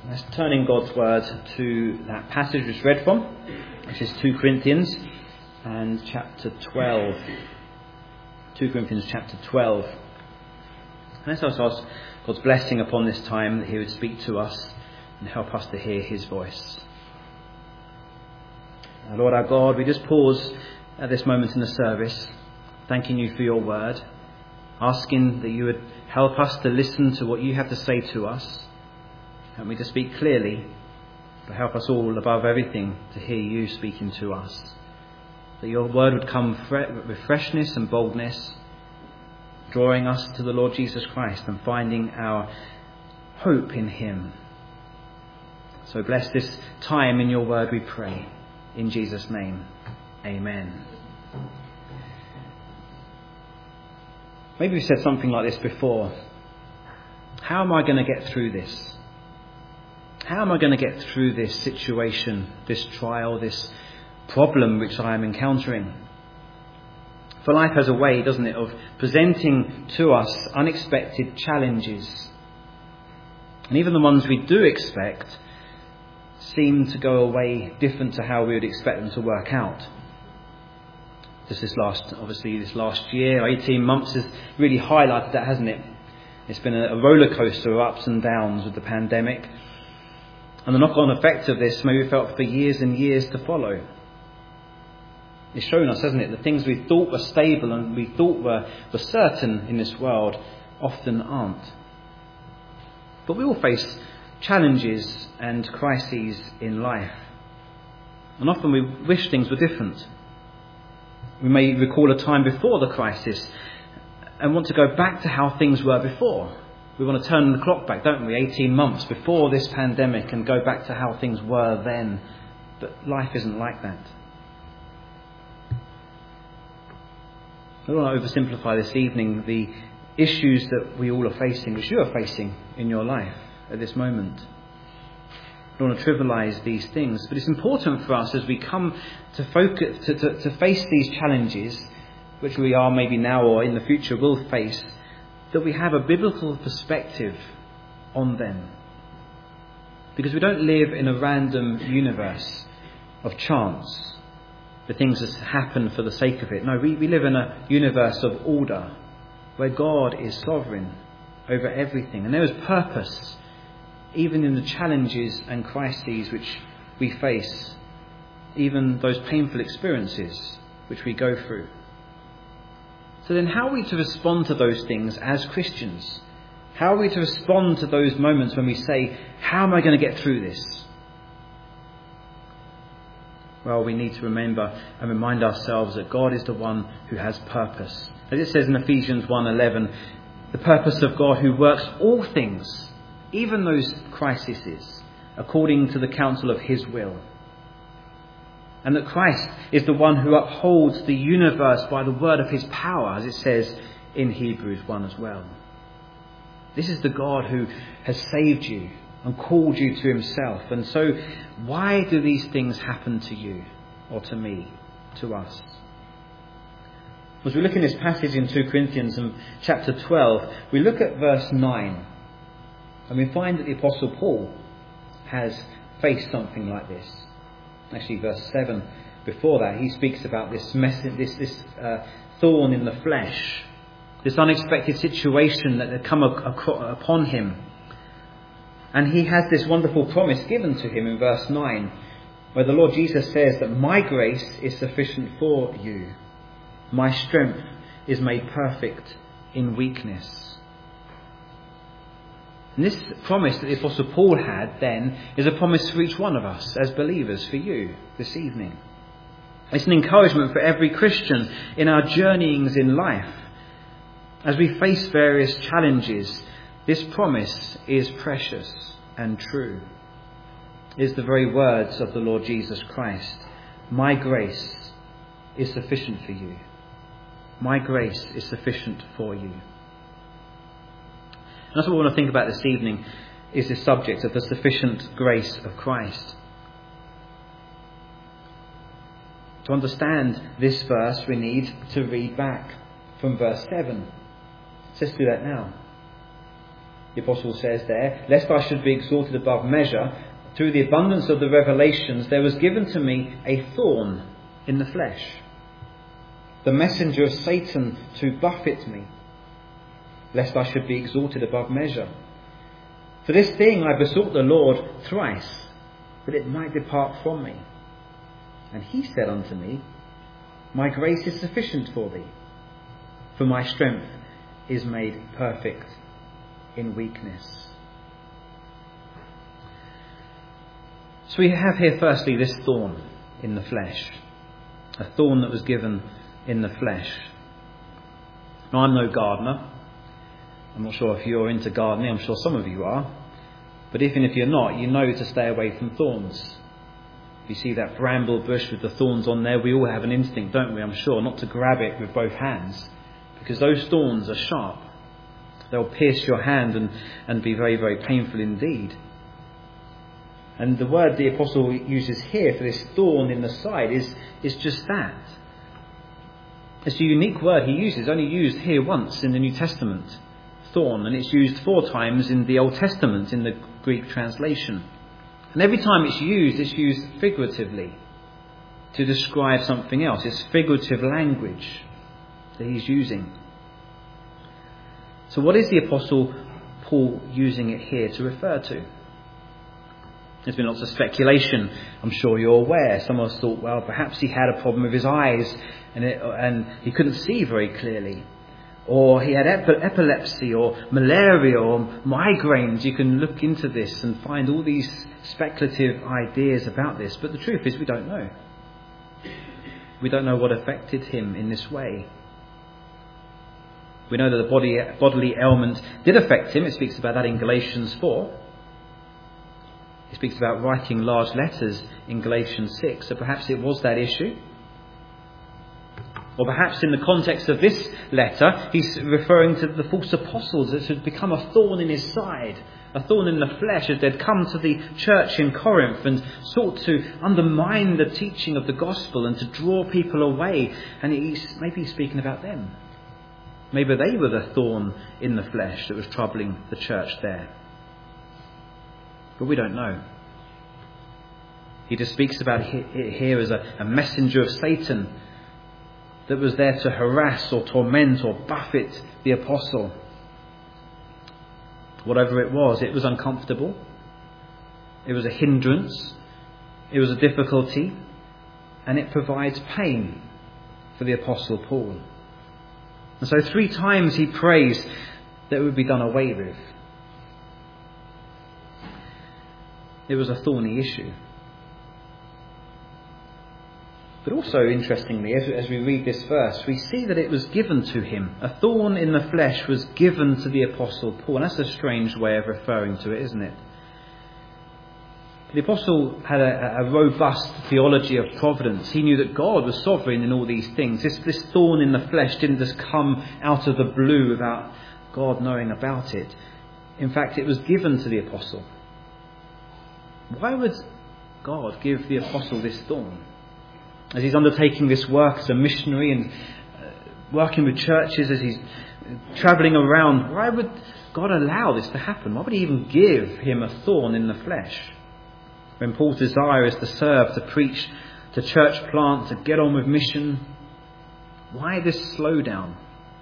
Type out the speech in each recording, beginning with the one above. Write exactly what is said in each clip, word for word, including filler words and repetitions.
Let's turn in God's word to that passage we read from, which is two Corinthians and chapter twelve. two Corinthians chapter twelve. And let's also ask God's blessing upon this time, that he would speak to us and help us to hear his voice. Now, Lord our God, we just pause at this moment in the service, thanking you for your word, asking that you would help us to listen to what you have to say to us. Help me to speak clearly, but help us all above everything to hear you speaking to us. That your word would come with freshness and boldness, drawing us to the Lord Jesus Christ and finding our hope in him. So bless this time in your word, we pray. In Jesus' name, amen. Maybe we've said something like this before. How am I going to get through this? How am I going to get through this situation, this trial, this problem which I am encountering? For life has a way, doesn't it, of presenting to us unexpected challenges. And even the ones we do expect seem to go away different to how we would expect them to work out. Just this last, obviously this last year, eighteen months has really highlighted that, hasn't it? It's been a roller coaster of ups and downs with the pandemic. And the knock-on effect of this may be felt for years and years to follow. It's shown us, hasn't it, the things we thought were stable and we thought were, were certain in this world often aren't. But we all face challenges and crises in life. And often we wish things were different. We may recall a time before the crisis and want to go back to how things were before. We want to turn the clock back, don't we, eighteen months before this pandemic and go back to how things were then. But life isn't like that. I don't want to oversimplify this evening the issues that we all are facing, which you are facing in your life at this moment. I don't want to trivialise these things, but it's important for us as we come to focus, to, to, to face these challenges, which we are maybe now or in the future will face, that we have a biblical perspective on them. Because we don't live in a random universe of chance, the things that happen for the sake of it. No, we, we live in a universe of order, where God is sovereign over everything. And there is purpose, even in the challenges and crises which we face, even those painful experiences which we go through. So then how are we to respond to those things as Christians? How are we to respond to those moments when we say, how am I going to get through this? Well, we need to remember and remind ourselves that God is the one who has purpose. As it says in Ephesians one eleven, the purpose of God who works all things, even those crises, according to the counsel of his will. And that Christ is the one who upholds the universe by the word of his power, as it says in Hebrews one as well. This is the God who has saved you and called you to himself. And so why do these things happen to you or to me, to us? As we look in this passage in two Corinthians and chapter twelve, we look at verse nine and we find that the Apostle Paul has faced something like this. Actually, verse seven, before that, he speaks about this mess, this, this uh, thorn in the flesh, this unexpected situation that had come upon him. And he has this wonderful promise given to him in verse nine, where the Lord Jesus says that my grace is sufficient for you. My strength is made perfect in weakness. And this promise that the Apostle Paul had then is a promise for each one of us as believers, for you this evening. It's an encouragement for every Christian in our journeyings in life. As we face various challenges, this promise is precious and true. It is the very words of the Lord Jesus Christ. My grace is sufficient for you. My grace is sufficient for you. And that's what we want to think about this evening, is the subject of the sufficient grace of Christ. To understand this verse, we need to read back from verse seven. Let's do that now. the apostle says there, lest I should be exalted above measure, through the abundance of the revelations there was given to me a thorn in the flesh, the messenger of Satan to buffet me, lest I should be exalted above measure. For this thing I besought the Lord thrice, that it might depart from me. And he said unto me, my grace is sufficient for thee, for my strength is made perfect in weakness. So we have here firstly this thorn in the flesh, a thorn that was given in the flesh. Now, I'm no gardener. I'm not sure if you're into gardening. I'm sure some of you are. But even if you're not, you know to stay away from thorns. If you see that bramble bush with the thorns on there, we all have an instinct, don't we, I'm sure, not to grab it with both hands. Because those thorns are sharp. They'll pierce your hand and, and be very, very painful indeed. And the word the apostle uses here for this thorn in the side is, is just that. It's a unique word he uses, only used here once in the New Testament. Thorn, and it's used four times in the Old Testament in the Greek translation. And every time it's used, it's used figuratively to describe something else. It's figurative language that he's using. So what is the Apostle Paul using it here to refer to? There's been lots of speculation, I'm sure you're aware. Some have thought, well, perhaps he had a problem with his eyes and, it, and he couldn't see very clearly. Or he had ep- epilepsy or malaria or migraines. You can look into this and find all these speculative ideas about this. But the truth is we don't know. We don't know what affected him in this way. We know that the body, bodily ailment did affect him. It speaks about that in Galatians four. It speaks about writing large letters in Galatians six. So perhaps it was that issue. Or perhaps in the context of this letter, he's referring to the false apostles that had become a thorn in his side, a thorn in the flesh, as they'd come to the church in Corinth and sought to undermine the teaching of the gospel and to draw people away. And he's maybe speaking about them. Maybe they were the thorn in the flesh that was troubling the church there. But we don't know. He just speaks about it here as a, a messenger of Satan that was there to harass or torment or buffet the apostle. Whatever it was, it was uncomfortable. It was a hindrance. It was a difficulty. And it provides pain for the apostle Paul. And so three times he prays that it would be done away with. It was a thorny issue. But also, interestingly, as, as we read this verse, we see that it was given to him. A thorn in the flesh was given to the Apostle Paul. And that's a strange way of referring to it, isn't it? The Apostle had a, a robust theology of providence. He knew that God was sovereign in all these things. This, this thorn in the flesh didn't just come out of the blue without God knowing about it. In fact, it was given to the Apostle. Why would God give the Apostle this thorn? As he's undertaking this work as a missionary and uh, working with churches, as he's travelling around, why would God allow this to happen? Why would he even give him a thorn in the flesh? When Paul's desire is to serve, to preach, to church plant, to get on with mission, why this slowdown?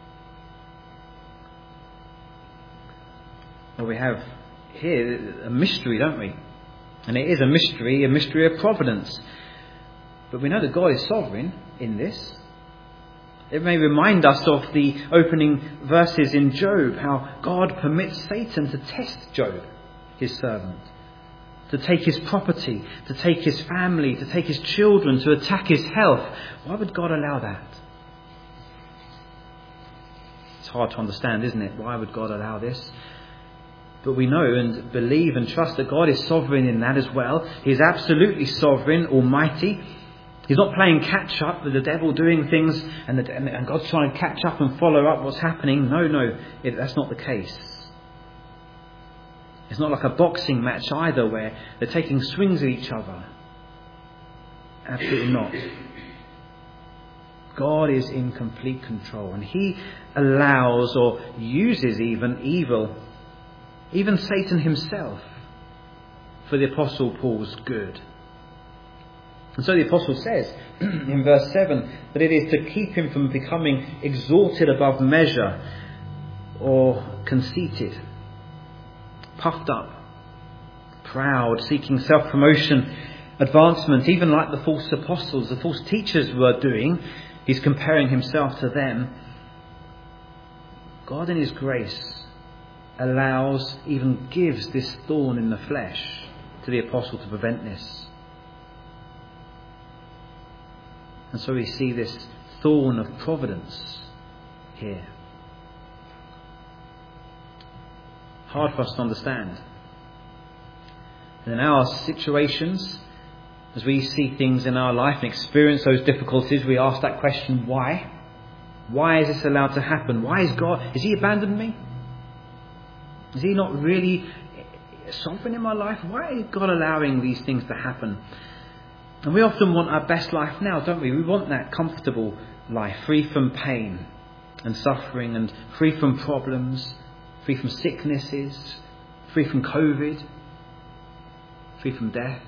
Well, we have here a mystery, don't we? And it is a mystery, a mystery of providence. But we know that God is sovereign in this. It may remind us of the opening verses in Job, how God permits Satan to test Job, his servant, to take his property, to take his family, to take his children, to attack his health. Why would God allow that? It's hard to understand, isn't it? Why would God allow this? But we know and believe and trust that God is sovereign in that as well. He is absolutely sovereign, almighty. He's not playing catch up with the devil doing things and, the, and God's trying to catch up and follow up what's happening. No, no, it, that's not the case. It's not like a boxing match either where they're taking swings at each other. Absolutely not. God is in complete control and he allows or uses even evil even Satan himself, for the Apostle Paul's good. And so the Apostle says in verse seven that it is to keep him from becoming exalted above measure or conceited, puffed up, proud, seeking self-promotion, advancement, even like the false apostles, the false teachers were doing. He's comparing himself to them. God in his grace allows, even gives this thorn in the flesh to the apostle to prevent this. And so we see this thorn of providence here. Hard for us to understand. And in our situations, as we see things in our life and experience those difficulties, we ask that question, why? Why is this allowed to happen? Why is God, has he abandoned me? Is he not really sovereign in my life? Why is God allowing these things to happen? And we often want our best life now, don't we? We want that comfortable life, free from pain and suffering, and free from problems, free from sicknesses, free from COVID, free from death.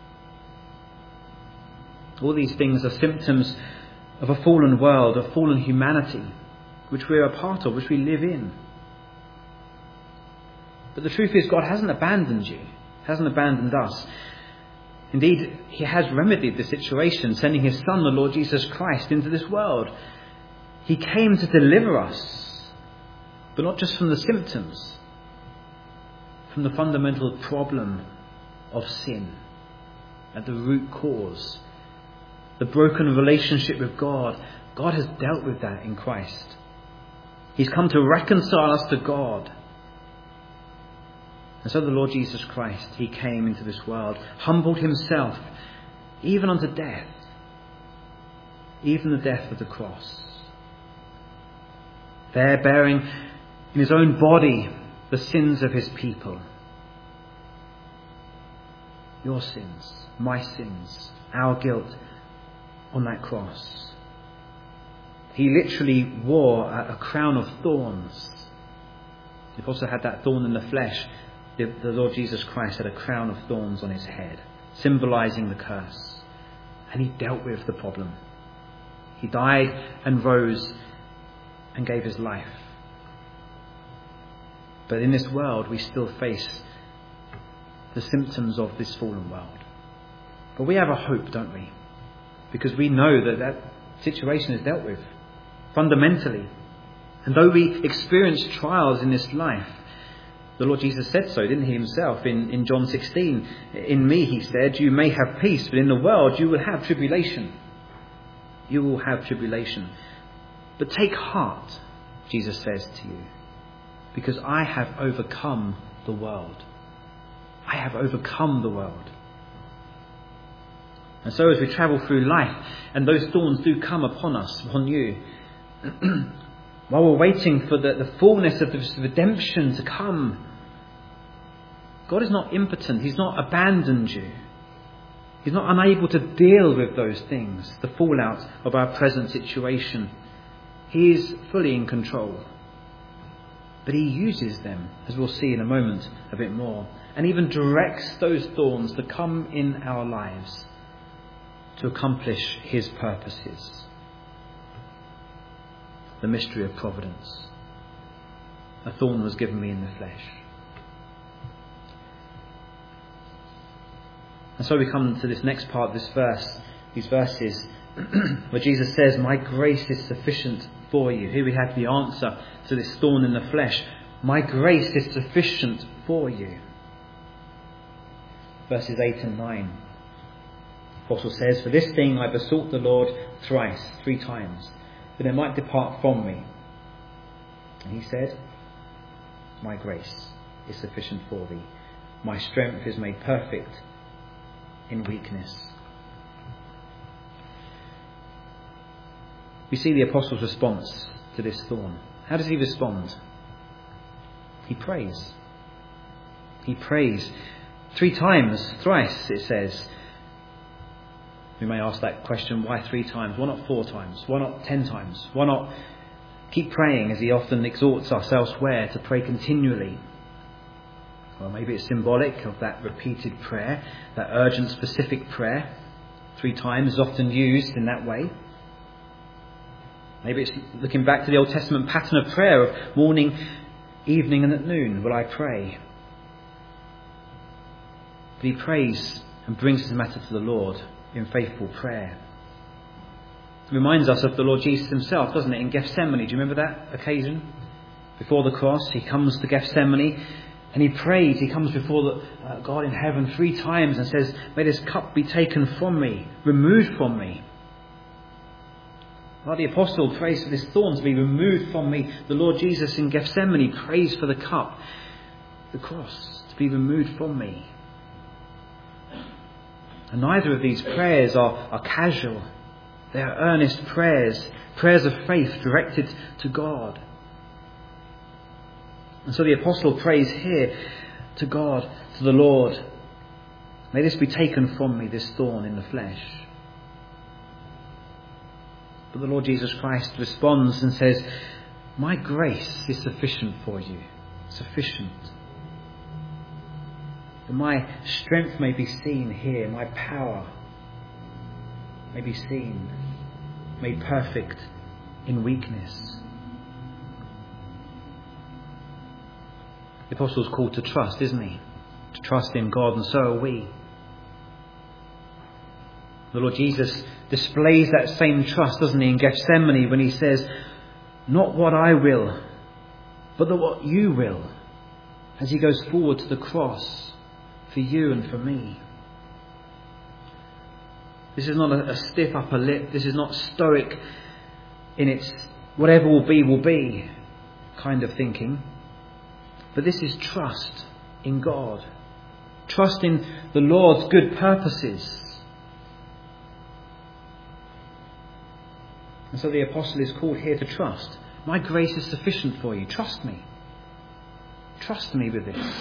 All these things are symptoms of a fallen world, of fallen humanity, which we are a part of, which we live in. But the truth is, God hasn't abandoned you, hasn't abandoned us. Indeed, he has remedied the situation, sending his Son, the Lord Jesus Christ, into this world. He came to deliver us, but not just from the symptoms, from the fundamental problem of sin, at the root cause. The broken relationship with God. God has dealt with that in Christ. He's come to reconcile us to God. And so the Lord Jesus Christ, he came into this world, humbled himself, even unto death, even the death of the cross. There bearing in his own body the sins of his people. Your sins, my sins, our guilt, on that cross. He literally wore a, a crown of thorns. He also had that thorn in the flesh. The, the Lord Jesus Christ had a crown of thorns on his head, symbolizing the curse. And he dealt with the problem. He died and rose and gave his life. But in this world, we still face the symptoms of this fallen world. But we have a hope, don't we? Because we know that that situation is dealt with fundamentally. And though we experience trials in this life, the Lord Jesus said so, didn't he himself, in, in John sixteen? In me, he said, you may have peace, but in the world you will have tribulation. You will have tribulation. But take heart, Jesus says to you, because I have overcome the world. I have overcome the world. And so as we travel through life, and those thorns do come upon us, upon you, while we're waiting for the, the fullness of this redemption to come, God is not impotent. He's not abandoned you. He's not unable to deal with those things, the fallout of our present situation. He is fully in control. But he uses them, as we'll see in a moment, a bit more, and even directs those thorns to come in our lives to accomplish his purposes. The mystery of providence. A thorn was given me in the flesh. And so we come to this next part of this verse, these verses, where Jesus says, my grace is sufficient for you. Here we have the answer to this thorn in the flesh. My grace is sufficient for you. Verses eight and nine. The Apostle says, for this thing I besought the Lord thrice, three times, that it might depart from me. And he said, my grace is sufficient for thee. My strength is made perfect in weakness. We see the Apostle's response to this thorn. How does he respond? He prays. He prays. Three times, thrice, it says. We may ask that question, why three times? Why not four times? Why not ten times? Why not keep praying, as he often exhorts us elsewhere to pray continually? Well, maybe it's symbolic of that repeated prayer, that urgent, specific prayer. Three times is often used in that way. Maybe it's looking back to the Old Testament pattern of prayer of morning, evening and at noon will I pray. But he prays and brings his matter to the Lord in faithful prayer. It reminds us of the Lord Jesus himself, doesn't it, in Gethsemane? Do you remember that occasion? Before the cross, he comes to Gethsemane and he prays. He comes before the, uh, God in heaven three times and says, may this cup be taken from me, removed from me. Like the apostle prays for this thorn to be removed from me, the Lord Jesus in Gethsemane prays for the cup, the cross, to be removed from me. And neither of these prayers are, are casual. They are earnest prayers, prayers of faith directed to God. And so the apostle prays here to God, to the Lord, may this be taken from me, this thorn in the flesh. But the Lord Jesus Christ responds and says, my grace is sufficient for you, sufficient. That my strength may be seen here, my power may be seen, made perfect in weakness. The apostle's called to trust, isn't he? To trust in God, and so are we. The Lord Jesus displays that same trust, doesn't he, in Gethsemane when he says, not what I will, but the what you will, as he goes forward to the cross for you and for me. This is not a, a stiff upper lip. This is not stoic in its whatever will be, will be kind of thinking. But this is trust in God. Trust in the Lord's good purposes. And so the apostle is called here to trust. My grace is sufficient for you. Trust me. Trust me with this.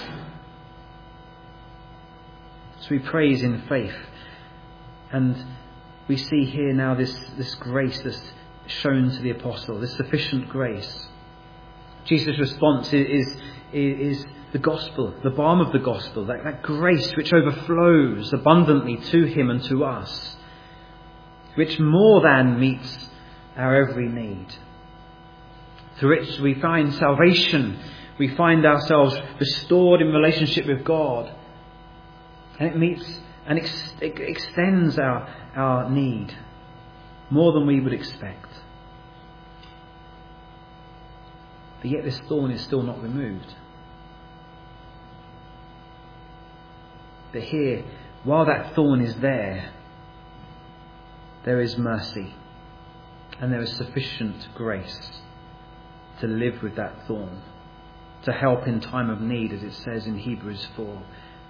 So he prays in faith. And we see here now this, this grace that's shown to the apostle, this sufficient grace. Jesus' response is, is, is the gospel, the balm of the gospel, that, that grace which overflows abundantly to him and to us, which more than meets our every need. Through it we find salvation, we find ourselves restored in relationship with God, and it meets and ex- it extends our, our need more than we would expect. But yet this thorn is still not removed. But here, while that thorn is there, there is mercy and there is sufficient grace to live with that thorn, to help in time of need, as it says in Hebrews four.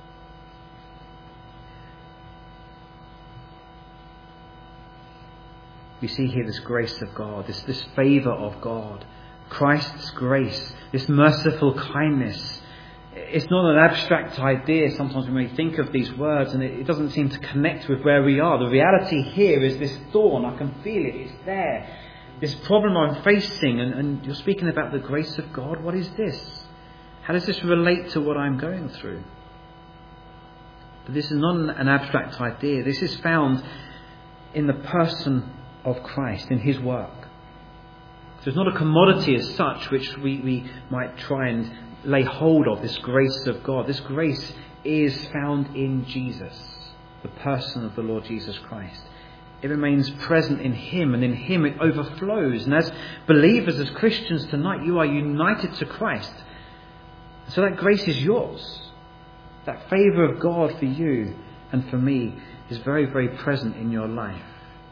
We see here this grace of God, this, this favour of God, Christ's grace, this merciful kindness. It's not an abstract idea. Sometimes we may think of these words and it, it doesn't seem to connect with where we are. The reality here is this thorn. I can feel it. It's there. This problem I'm facing, and, and you're speaking about the grace of God. What is this? How does this relate to what I'm going through? But this is not an, an abstract idea. This is found in the person of Christ, in his work. So it's not a commodity as such which we, we might try and lay hold of, this grace of God. This grace is found in Jesus, the person of the Lord Jesus Christ. It remains present in him, and in him it overflows. And as believers, as Christians tonight, you are united to Christ. So that grace is yours. That favour of God for you and for me is very, very present in your life.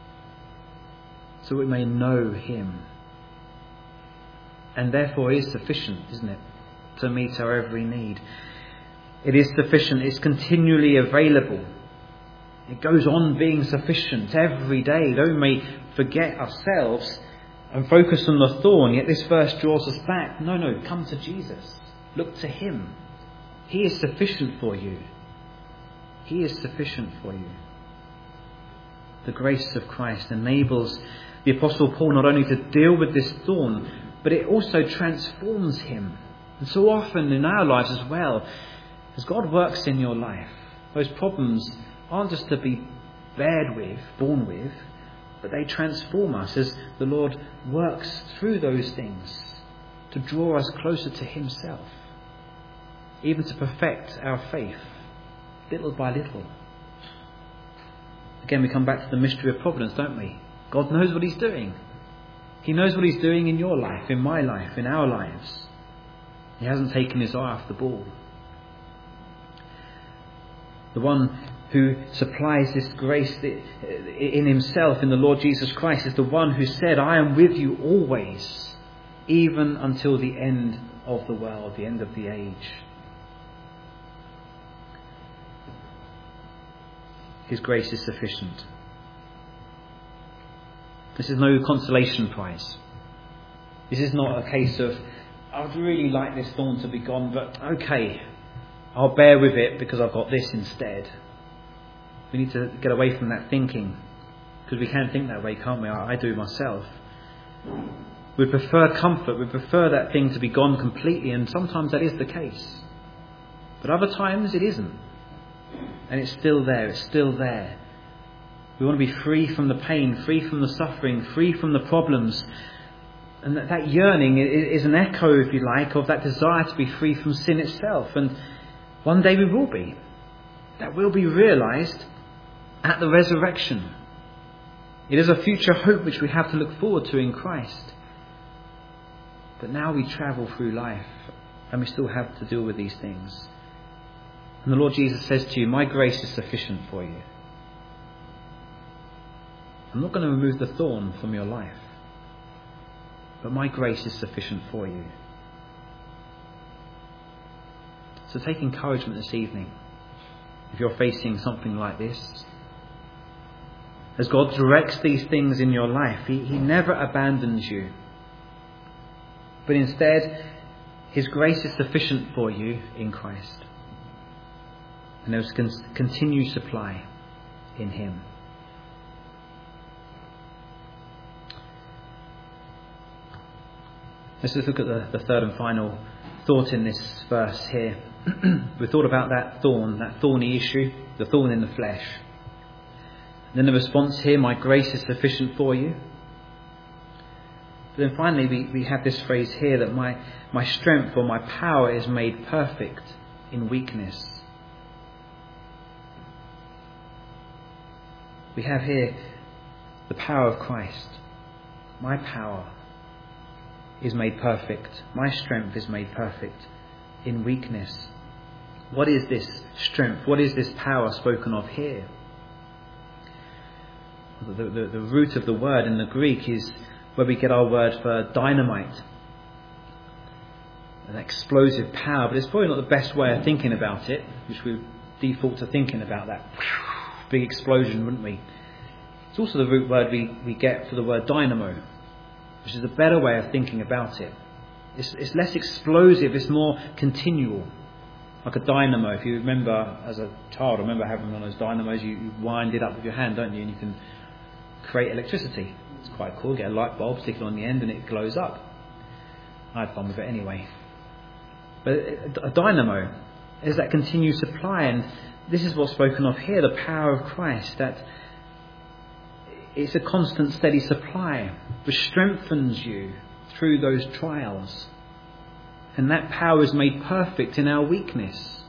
So we may know him. And therefore is sufficient, isn't it, to meet our every need. It is sufficient. It's continually available. It goes on being sufficient every day. Though we may forget ourselves and focus on the thorn, yet this verse draws us back. No, no, come to Jesus. Look to him. He is sufficient for you. He is sufficient for you. The grace of Christ enables the Apostle Paul not only to deal with this thorn, but it also transforms him. And so often in our lives as well, As God works in your life, those problems aren't just to be bared with, born with, but they transform us as the Lord works through those things to draw us closer to himself, even to perfect our faith, little by little. Again, we come back to the mystery of providence, don't we? God knows what he's doing. He knows what he's doing in your life, in my life, in our lives. He hasn't taken his eye off the ball. The one who supplies this grace in himself, in the Lord Jesus Christ, is the one who said, I am with you always, even until the end of the world, the end of the age. His grace is sufficient. This is no consolation prize. This is not a case of, I'd really like this thorn to be gone, but okay, I'll bear with it because I've got this instead. We need to get away from that thinking, because we can think that way, can't we? I, I do myself. We prefer comfort, we prefer that thing to be gone completely, and sometimes that is the case. But other times it isn't. And it's still there, it's still there. We want to be free from the pain, free from the suffering, free from the problems. And that, that yearning is an echo, if you like, of that desire to be free from sin itself. And one day we will be. That will be realised at the resurrection. It is a future hope which we have to look forward to in Christ. But now we travel through life and we still have to deal with these things. And the Lord Jesus says to you, my grace is sufficient for you. I'm not going to remove the thorn from your life, but my grace is sufficient for you. So take encouragement this evening. If you're facing something like this, as God directs these things in your life, He, he never abandons you. But instead, His grace is sufficient for you in Christ. And there is con- continued supply in Him. Let's just look at the, the third and final thought in this verse here. We thought about that thorn, that thorny issue, the thorn in the flesh. And then the response here, my grace is sufficient for you. But then finally we, we have this phrase here that my, my strength or my power is made perfect in weakness. We have here the power of Christ. My power is made perfect. My strength is made perfect in weakness. What is this strength? What is this power spoken of here? The, the, the root of the word in the Greek is where we get our word for dynamite. An explosive power, but it's probably not the best way of thinking about it, which we default to thinking about that big explosion, wouldn't we? It's also the root word we, we get for the word dynamo, which is a better way of thinking about it. It's, it's less explosive, it's more continual. Like a dynamo, if you remember as a child, I remember having one of those dynamos, you, you wind it up with your hand, don't you? And you can create electricity. It's quite cool. Get a light bulb, stick it on the end and it glows up. I had fun with it anyway. But a dynamo is that continued supply, and this is what's spoken of here, the power of Christ, that it's a constant steady supply which strengthens you through those trials. And that power is made perfect in our weakness.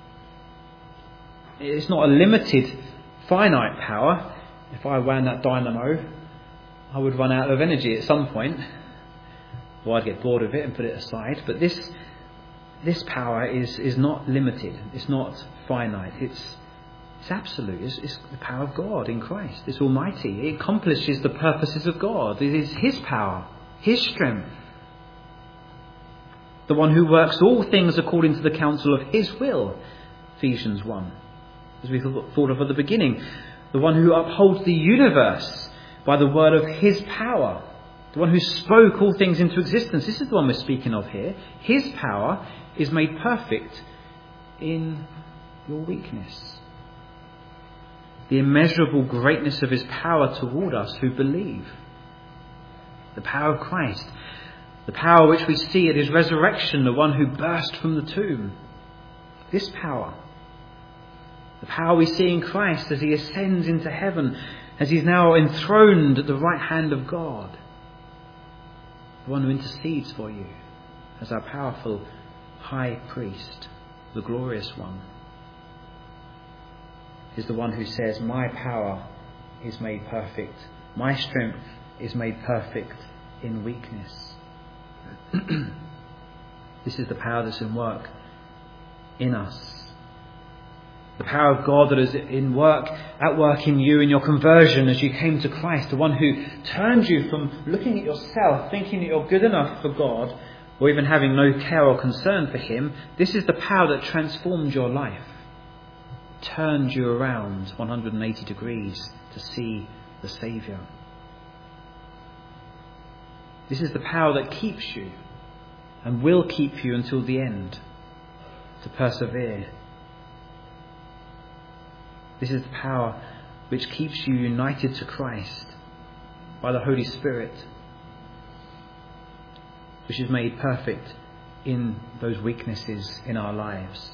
It's not a limited, finite power. If I ran that dynamo, I would run out of energy at some point. Or I'd get bored of it and put it aside. But this this power is, is not limited. It's not finite. It's it's absolute. It's, it's the power of God in Christ. It's almighty. It accomplishes the purposes of God. It is His power, His strength. The one who works all things according to the counsel of His will. Ephesians one. As we thought of at the beginning. The one who upholds the universe by the word of His power. The one who spoke all things into existence. This is the one we're speaking of here. His power is made perfect in your weakness. The immeasurable greatness of His power toward us who believe. The power of Christ. The power which we see at His resurrection, the one who burst from the tomb. This power, the power we see in Christ as he ascends into heaven, as he's now enthroned at the right hand of God, the one who intercedes for you as our powerful high priest, the glorious one, is the one who says, my power is made perfect, my strength is made perfect in weakness. This is the power that's in work in us. The power of God that is in work, at work in you in your conversion as you came to Christ, the one who turned you from looking at yourself, thinking that you're good enough for God, or even having no care or concern for him. This is the power that transformed your life, turned you around one hundred eighty degrees to see the Saviour. This is the power that keeps you and will keep you until the end, to persevere. This is the power which keeps you united to Christ by the Holy Spirit, which is made perfect in those weaknesses in our lives.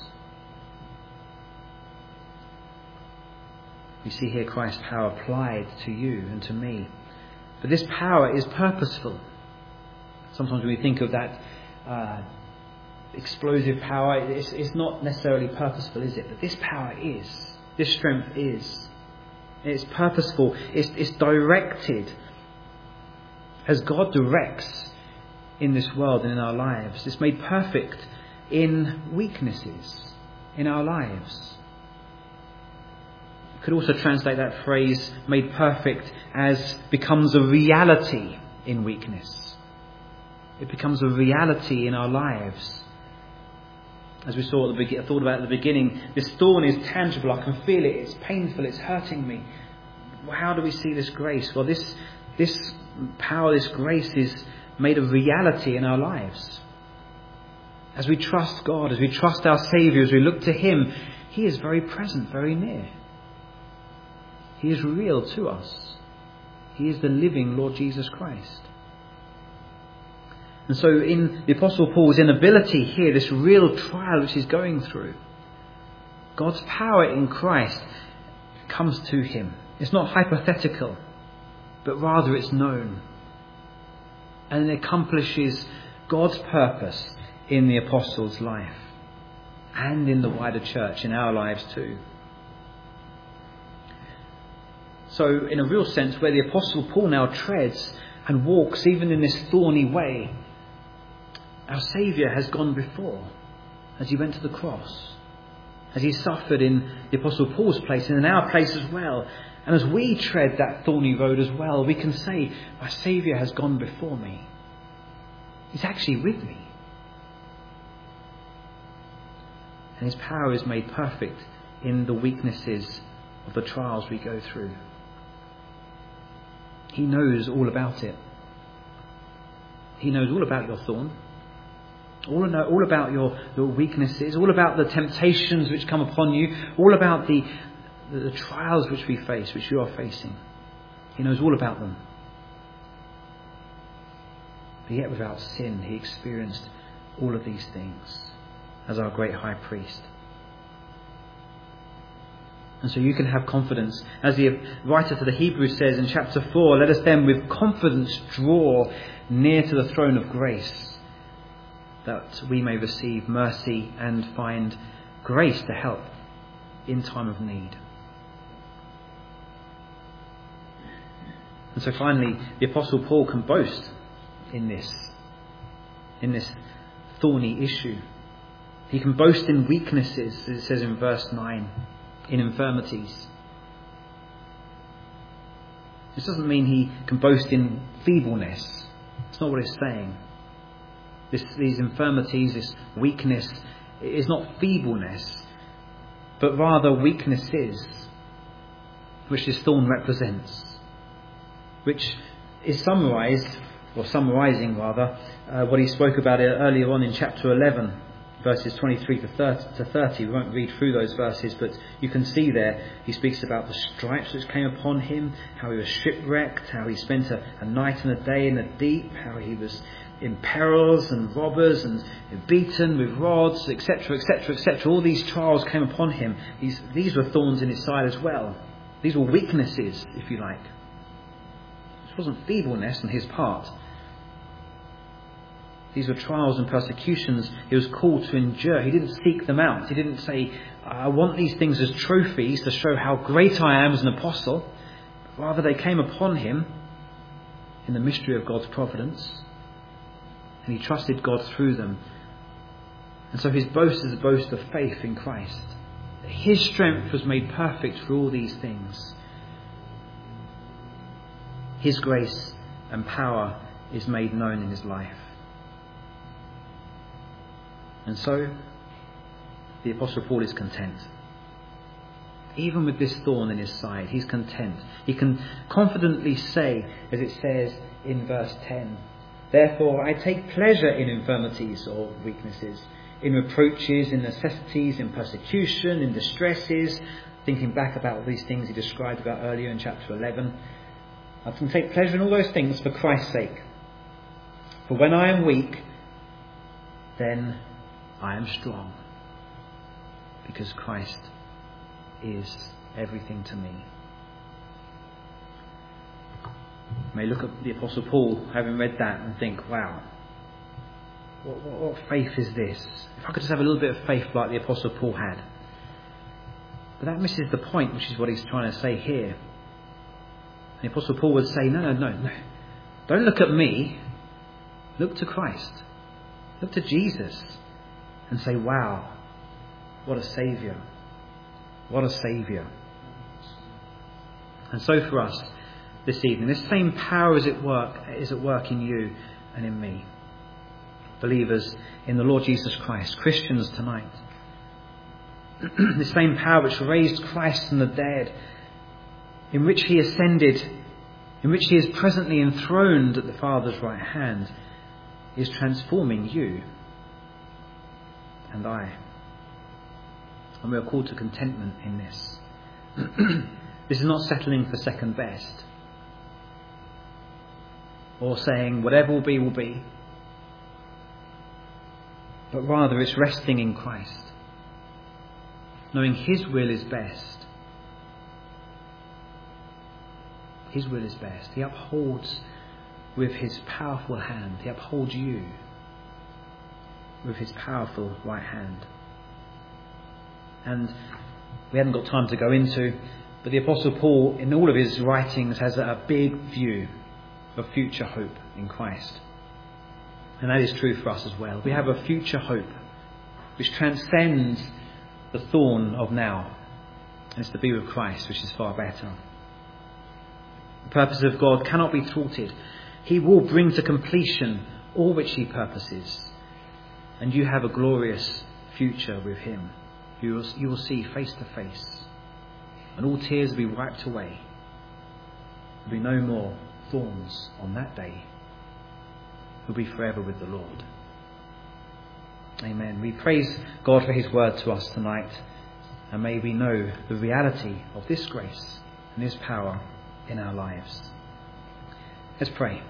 We see here Christ's power applied to you and to me. But this power is purposeful. Sometimes when we think of that uh, explosive power, it's, it's not necessarily purposeful, is it? But this power is. This strength is. It's purposeful. It's, it's directed as God directs in this world and in our lives. It's made perfect in weaknesses in our lives. You could also translate that phrase, made perfect, as becomes a reality in weakness. It becomes a reality in our lives. As we saw at the beginning, thought about at the beginning, this thorn is tangible. I can feel it. It's painful. It's hurting me. How do we see this grace? Well, this this power, this grace is made a reality in our lives. As we trust God, as we trust our Saviour, as we look to him, he is very present, very near. He is real to us. He is the living Lord Jesus Christ. And so in the Apostle Paul's inability here, this real trial which he's going through, God's power in Christ comes to him. It's not hypothetical, but rather it's known. And it accomplishes God's purpose in the Apostle's life and in the wider church, in our lives too. So in a real sense, where the Apostle Paul now treads and walks even in this thorny way, our Saviour has gone before as he went to the cross, as he suffered in the Apostle Paul's place and in our place as well. And as we tread that thorny road as well, we can say, my Saviour has gone before me. He's actually with me. And his power is made perfect in the weaknesses of the trials we go through. He knows all about it. He knows all about your thorn. All, know, all about your, your weaknesses, all about the temptations which come upon you, all about the, the, the trials which we face, which you are facing. He knows all about them. But yet without sin, he experienced all of these things as our great high priest. And so you can have confidence. As the writer to the Hebrews says in chapter four, let us then with confidence draw near to the throne of grace, that we may receive mercy and find grace to help in time of need. And so finally, the Apostle Paul can boast in this, in this thorny issue. He can boast in weaknesses, as it says in verse nine, in infirmities. This doesn't mean he can boast in feebleness. It's not what it's saying. This, these infirmities, this weakness, is not feebleness, but rather weaknesses, which this thorn represents, which is summarised, or summarising rather, uh, what he spoke about earlier on in chapter eleven, verses twenty-three to thirty. We won't read through those verses, but you can see there he speaks about the stripes which came upon him, how he was shipwrecked, how he spent a, a night and a day in the deep, how he was in perils and robbers and beaten with rods, et cetera, et cetera, et cetera. All these trials came upon him. These, these were thorns in his side as well. These were weaknesses, if you like. This wasn't feebleness on his part. These were trials and persecutions he was called to endure. He didn't seek them out. He didn't say, I want these things as trophies to show how great I am as an apostle. Rather, they came upon him in the mystery of God's providence. And he trusted God through them. And so his boast is a boast of faith in Christ. His strength was made perfect through all these things. His grace and power is made known in his life. And so, the Apostle Paul is content. Even with this thorn in his side, he's content. He can confidently say, as it says in verse ten, therefore I take pleasure in infirmities or weaknesses, in reproaches, in necessities, in persecution, in distresses. Thinking back about these things he described about earlier in chapter eleven. I can take pleasure in all those things for Christ's sake. For when I am weak, then I am strong, because Christ is everything to me. You may look at the Apostle Paul, having read that, and think, wow, what, what, what faith is this? If I could just have a little bit of faith like the Apostle Paul had. But that misses the point, which is what he's trying to say here. And the Apostle Paul would say, no, no, no, no. Don't look at me. Look to Christ. Look to Jesus. And say, wow, what a Saviour. What a Saviour. And so for us this evening, this same power is at work, is at work in you and in me. Believers in the Lord Jesus Christ, Christians tonight. The same power which raised Christ from the dead, in which he ascended, in which he is presently enthroned at the Father's right hand, is transforming you and I. And we are called to contentment in this. This is not settling for second best, or saying whatever will be, will be. But rather it's resting in Christ, knowing his will is best. His will is best. He upholds with his powerful hand. He upholds you with his powerful right hand. And we haven't got time to go into, but the Apostle Paul, in all of his writings, has a big view of future hope in Christ. And that is true for us as well. We have a future hope which transcends the thorn of now. And it's to be with Christ, which is far better. The purpose of God cannot be thwarted. He will bring to completion all which he purposes. And you have a glorious future with him. You will, you will see face to face. And all tears will be wiped away. There will be no more thorns on that day. You'll be forever with the Lord. Amen. We praise God for his word to us tonight. And may we know the reality of this grace and his power in our lives. Let's pray.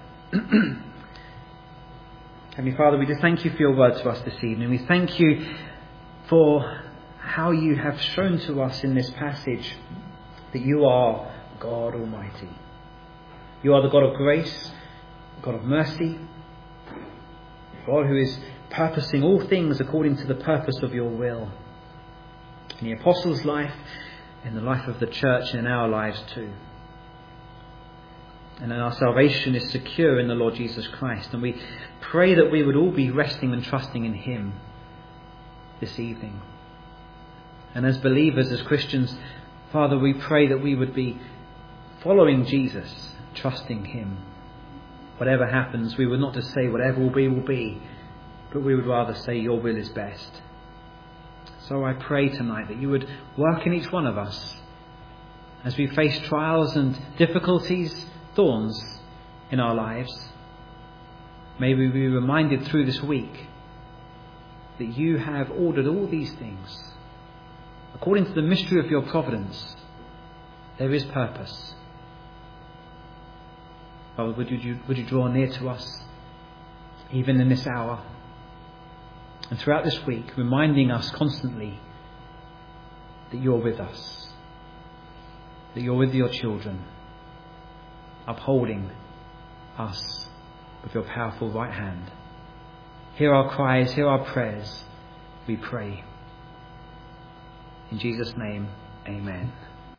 Heavenly Father, we just thank you for your word to us this evening. We thank you for how you have shown to us in this passage that you are God Almighty. You are the God of grace, God of mercy, God who is purposing all things according to the purpose of your will. In the apostles' life, in the life of the church, and in our lives too. And then our salvation is secure in the Lord Jesus Christ. And we pray that we would all be resting and trusting in him this evening. And as believers, as Christians, Father, we pray that we would be following Jesus, trusting him. Whatever happens, we would not just say whatever will be, will be, but we would rather say your will is best. So I pray tonight that you would work in each one of us as we face trials and difficulties, thorns in our lives. May we be reminded through this week that you have ordered all these things. According to the mystery of your providence, there is purpose. Father, would you, would you draw near to us? even in this hour and throughout this week, reminding us constantly that you're with us, that you're with your children, upholding us with your powerful right hand. Hear our cries, hear our prayers, we pray. In Jesus' name, amen.